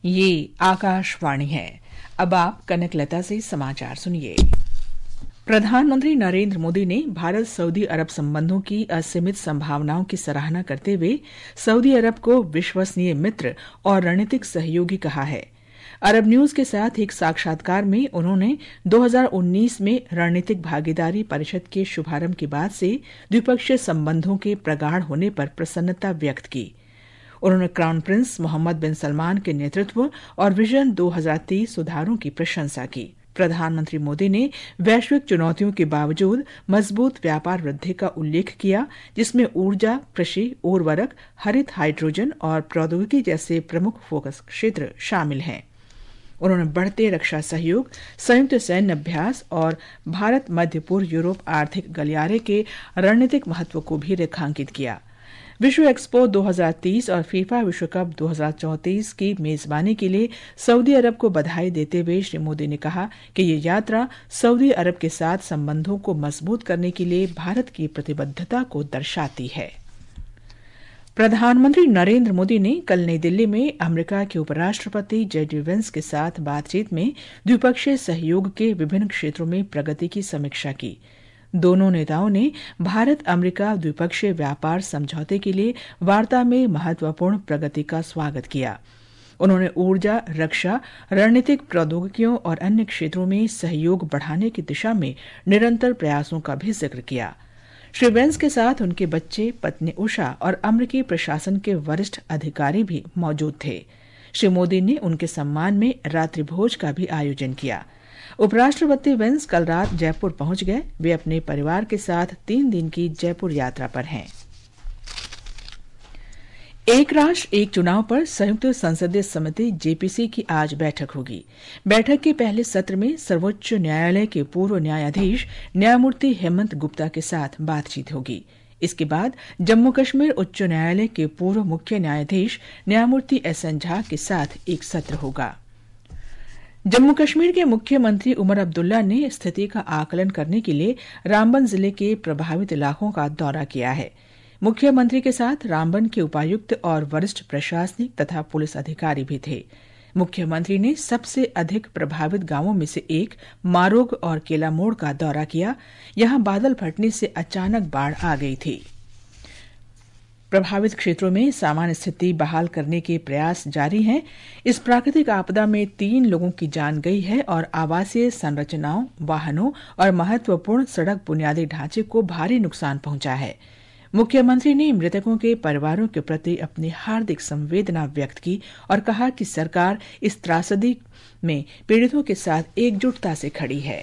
ये आकाशवाणी है। अब आप कनकलता से समाचार सुनिए। प्रधानमंत्री नरेंद्र मोदी ने भारत सऊदी अरब संबंधों की असीमित संभावनाओं की सराहना करते हुए सऊदी अरब को विश्वसनीय मित्र और रणनीतिक सहयोगी कहा है। अरब न्यूज के साथ एक साक्षात्कार में उन्होंने 2019 में रणनीतिक भागीदारी परिषद के शुभारंभ के बाद से द्विपक्षीय संबंधों के प्रगाढ़ होने पर प्रसन्नता व्यक्त की। उन्होंने crown prince Mohammed bin Salman के नेतृत्व और विजन 2030 सुधारों की प्रशंसा की। प्रधानमंत्री मोदी ने वैश्विक चुनौतियों के बावजूद मजबूत व्यापार वृद्धि का उल्लेख किया, जिसमें ऊर्जा, कृषि, उर्वरक, हरित हाइड्रोजन और प्रौद्योगिकी जैसे प्रमुख फोकस क्षेत्र शामिल हैं। उन्होंने बढ़ते रक्षा सहयोग, संयुक्त सैन्य अभ्यास और भारत मध्य पूर्व यूरोप आर्थिक गलियारे के रणनीतिक महत्व को भी रेखांकित किया। विश्व एक्सपो 2030 और फीफा विश्व कप 2034 की मेजबानी के लिए सऊदी अरब को बधाई देते हुए श्री मोदी ने कहा कि ये यात्रा सऊदी अरब के साथ संबंधों को मजबूत करने के लिए भारत की प्रतिबद्धता को दर्शाती है। प्रधानमंत्री नरेंद्र मोदी ने कल नई दिल्ली में अमेरिका के उपराष्ट्रपति जेडी वेंस के साथ बातचीत में द्विपक्षीय सहयोग के विभिन्न क्षेत्रों में प्रगति की समीक्षा की। दोनों नेताओं ने भारत अमेरिका द्विपक्षीय व्यापार समझौते के लिए वार्ता में महत्वपूर्ण प्रगति का स्वागत किया। उन्होंने ऊर्जा, रक्षा, रणनीतिक प्रौद्योगिकियों और अन्य क्षेत्रों में सहयोग बढ़ाने की दिशा में निरंतर प्रयासों का भी जिक्र किया। श्री वेंस के साथ उनके बच्चे, पत्नी उषा और अमेरिकी प्रशासन के वरिष्ठ अधिकारी भी मौजूद थे। श्री मोदी ने उनके सम्मान में रात्रि भोज का भी आयोजन किया। उपराष्ट्रपति वेंस कल रात जयपुर पहुंच गए। वे अपने परिवार के साथ 3 दिन की जयपुर यात्रा पर हैं। एक राष्ट्र एक चुनाव पर संयुक्त संसदीय समिति जेपीसी की आज बैठक होगी। बैठक के पहले सत्र में सर्वोच्च न्यायालय के पूर्व न्यायाधीश न्यायमूर्ति हेमंत गुप्ता के साथ बातचीत होगी। इसके बाद जम्मू कश्मीर उच्च न्यायालय के पूर्व मुख्य न्यायाधीश न्यायमूर्ति एसएन झा के साथ एक सत्र होगा। जम्मू कश्मीर के मुख्यमंत्री उमर अब्दुल्ला ने स्थिति का आकलन करने के लिए रामबन जिले के प्रभावित इलाकों का दौरा किया है। मुख्यमंत्री के साथ रामबन के उपायुक्त और वरिष्ठ प्रशासनिक तथा पुलिस अधिकारी भी थे। मुख्यमंत्री ने सबसे अधिक प्रभावित गांवों में से एक मारोग और केला मोड़ का दौरा किया। यहां बादल फटने से अचानक बाढ़ आ गई थी। प्रभावित क्षेत्रों में सामान्य स्थिति बहाल करने के प्रयास जारी हैं। इस प्राकृतिक आपदा में 3 लोगों की जान गई है और आवासीय संरचनाओं, वाहनों और महत्वपूर्ण सड़क बुनियादी ढांचे को भारी नुकसान पहुंचा है। मुख्यमंत्री ने मृतकों के परिवारों के प्रति अपनी हार्दिक संवेदना व्यक्त की और कहा कि सरकार इस त्रासदी में पीड़ितों के साथ एकजुटता से खड़ी है।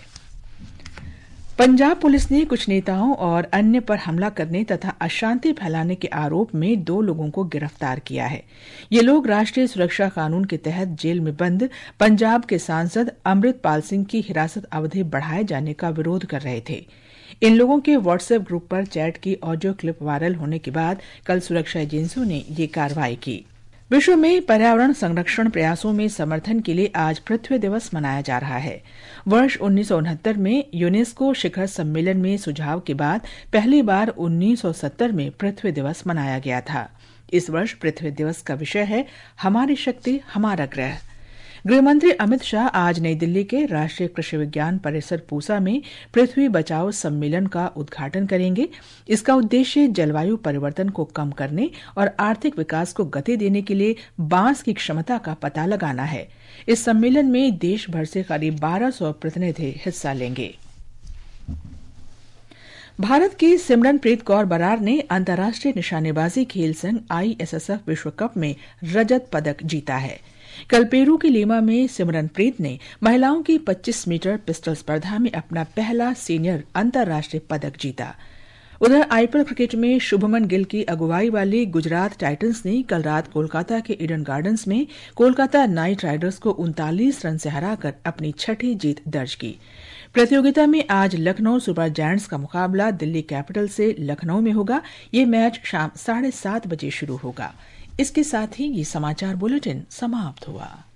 पंजाब पुलिस ने कुछ नेताओं और अन्य पर हमला करने तथा अशांति फैलाने के आरोप में 2 लोगों को गिरफ्तार किया है। ये लोग राष्ट्रीय सुरक्षा कानून के तहत जेल में बंद पंजाब के सांसद अमृतपाल सिंह की हिरासत अवधि बढ़ाए जाने का विरोध कर रहे थे। इन लोगों के व्हाट्सएप ग्रुप पर चैट की ऑडियो क्लिप वायरल होने के बाद कल सुरक्षा एजेंसियों ने ये कार्रवाई की। विश्व में पर्यावरण संरक्षण प्रयासों में समर्थन के लिए आज पृथ्वी दिवस मनाया जा रहा है। वर्ष 1969 में यूनेस्को शिखर सम्मेलन में सुझाव के बाद पहली बार 1970 में पृथ्वी दिवस मनाया गया था। इस वर्ष पृथ्वी दिवस का विषय है हमारी शक्ति हमारा ग्रह। गृहमंत्री अमित शाह आज नई दिल्ली के राष्ट्रीय कृषि विज्ञान परिसर पूसा में पृथ्वी बचाओ सम्मेलन का उद्घाटन करेंगे। इसका उद्देश्य जलवायु परिवर्तन को कम करने और आर्थिक विकास को गति देने के लिए बांस की क्षमता का पता लगाना है। इस सम्मेलन में देश भर से करीब 1200 प्रतिनिधि हिस्सा लेंगे। भारत की सिमरनप्रीत कौर बरार ने अंतर्राष्ट्रीय निशानेबाजी खेल संघ ISSF विश्व कप में रजत पदक जीता है। कल पेरू के लीमा में सिमरनप्रीत ने महिलाओं की 25 मीटर पिस्टल स्पर्धा में अपना पहला सीनियर अंतर्राष्ट्रीय पदक जीता। उधर IPL क्रिकेट में शुभमन गिल की अगुवाई वाली गुजरात टाइटंस ने कल रात कोलकाता के ईडन गार्डन्स में कोलकाता नाइट राइडर्स को 39 रन से हराकर अपनी 6ठी जीत दर्ज की। प्रतियोगिता में आज लखनऊ सुपर जायंट्स का मुकाबला दिल्ली कैपिटल से लखनऊ में होगा। ये मैच शाम 7:30 बजे शुरू होगा। इसके साथ ही ये समाचार बुलेटिन समाप्त हुआ।